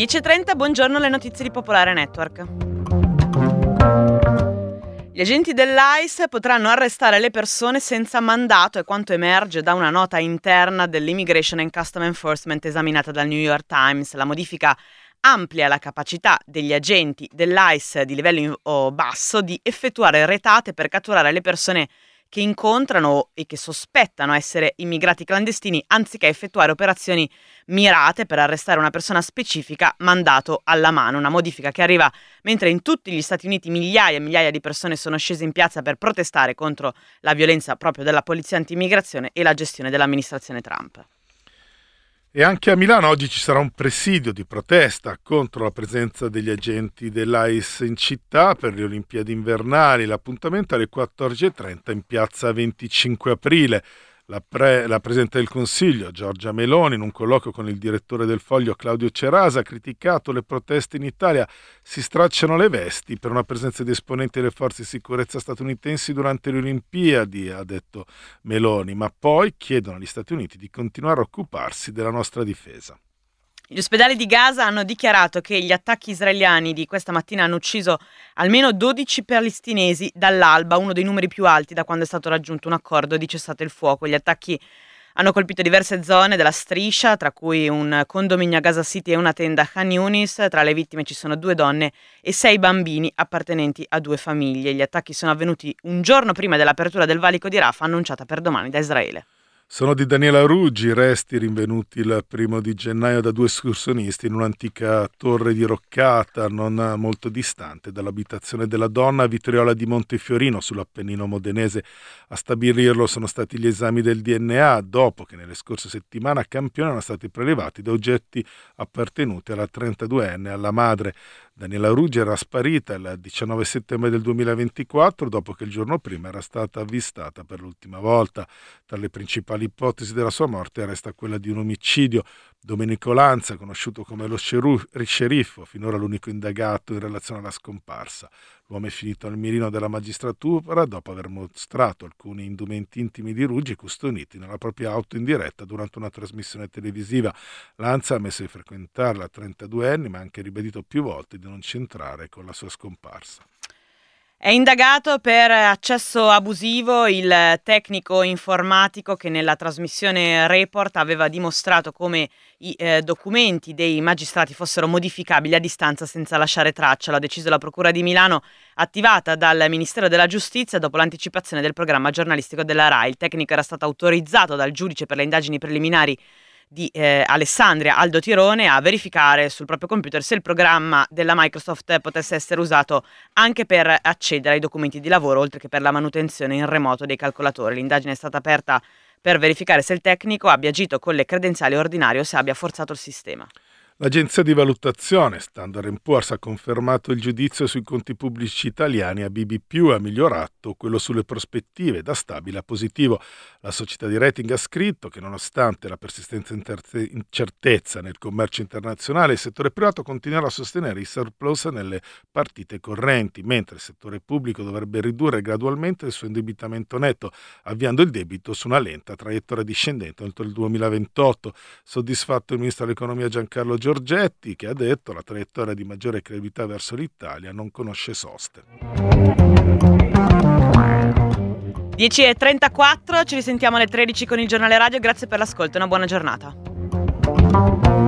10.30, buongiorno, le notizie di Popolare Network. Gli agenti dell'ICE potranno arrestare le persone senza mandato, è quanto emerge da una nota interna dell'Immigration and Custom Enforcement esaminata dal New York Times. La modifica amplia la capacità degli agenti dell'ICE di livello basso di effettuare retate per catturare le persone che incontrano e che sospettano essere immigrati clandestini, anziché effettuare operazioni mirate per arrestare una persona specifica, mandato alla mano. Una modifica che arriva mentre in tutti gli Stati Uniti migliaia e migliaia di persone sono scese in piazza per protestare contro la violenza proprio della polizia anti-immigrazione e la gestione dell'amministrazione Trump. E anche a Milano oggi ci sarà un presidio di protesta contro la presenza degli agenti dell'ICE in città per le Olimpiadi invernali. L'appuntamento è alle 14.30 in piazza 25 aprile. La Presidente del Consiglio, Giorgia Meloni, in un colloquio con il direttore del Foglio, Claudio Cerasa, ha criticato le proteste in Italia. Si stracciano le vesti per una presenza di esponenti delle forze di sicurezza statunitensi durante le Olimpiadi, ha detto Meloni, ma poi chiedono agli Stati Uniti di continuare a occuparsi della nostra difesa. Gli ospedali di Gaza hanno dichiarato che gli attacchi israeliani di questa mattina hanno ucciso almeno 12 palestinesi dall'alba, uno dei numeri più alti da quando è stato raggiunto un accordo di cessate il fuoco. Gli attacchi hanno colpito diverse zone della striscia, tra cui un condominio a Gaza City e una tenda a Khan Yunis. Tra le vittime ci sono 2 donne e 6 bambini appartenenti a 2 famiglie. Gli attacchi sono avvenuti un giorno prima dell'apertura del valico di Rafah, annunciata per domani da Israele. Sono di Daniela Ruggi, i resti rinvenuti il 1 gennaio da 2 escursionisti in un'antica torre diroccata non molto distante dall'abitazione della donna a Vitriola di Montefiorino, sull'Appennino modenese. A stabilirlo sono stati gli esami del DNA, dopo che nelle scorse settimane a Campione erano stati prelevati da oggetti appartenuti alla 32enne e alla madre. Daniela Ruggi era sparita il 19 settembre del 2024, dopo che il giorno prima era stata avvistata per l'ultima volta. Tra le principali ipotesi della sua morte resta quella di un omicidio. Domenico Lanza, conosciuto come lo sceriffo, finora l'unico indagato in relazione alla scomparsa. L'uomo è finito al mirino della magistratura dopo aver mostrato alcuni indumenti intimi di Ruggi custoditi nella propria auto in diretta durante una trasmissione televisiva. Lanza ha ammesso di frequentare la 32enne, ma ha anche ribadito più volte di non c'entrare con la sua scomparsa. È indagato per accesso abusivo il tecnico informatico che nella trasmissione Report aveva dimostrato come i documenti dei magistrati fossero modificabili a distanza senza lasciare traccia. L'ha deciso la Procura di Milano, attivata dal Ministero della Giustizia dopo l'anticipazione del programma giornalistico della RAI. Il tecnico era stato autorizzato dal giudice per le indagini preliminari di Alessandria, Aldo Tirone, a verificare sul proprio computer se il programma della Microsoft potesse essere usato anche per accedere ai documenti di lavoro, oltre che per la manutenzione in remoto dei calcolatori. L'indagine è stata aperta per verificare se il tecnico abbia agito con le credenziali ordinarie o se abbia forzato il sistema. L'agenzia di valutazione Standard & Poor's ha confermato il giudizio sui conti pubblici italiani a BB+, ha migliorato quello sulle prospettive da stabile a positivo. La società di rating ha scritto che nonostante la persistente incertezza nel commercio internazionale, il settore privato continuerà a sostenere i surplus nelle partite correnti, mentre il settore pubblico dovrebbe ridurre gradualmente il suo indebitamento netto, avviando il debito su una lenta traiettoria discendente oltre il 2028. Soddisfatto il ministro dell'economia Giancarlo Giorgetti, che ha detto la traiettoria di maggiore credibilità verso l'Italia non conosce soste. 10.34, ci risentiamo alle 13 con il giornale radio, grazie per l'ascolto e una buona giornata.